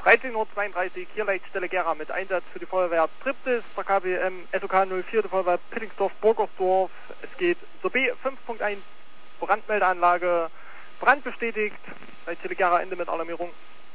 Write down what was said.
13:32 Uhr, hier Leitstelle Gera mit Einsatz für die Feuerwehr Triptis, der KWM SOK 04, die Feuerwehr Pillingsdorf-Burgersdorf. Es geht zur B 5.1 Brandmeldeanlage, Brand bestätigt, Leitstelle Gera, Ende mit Alarmierung.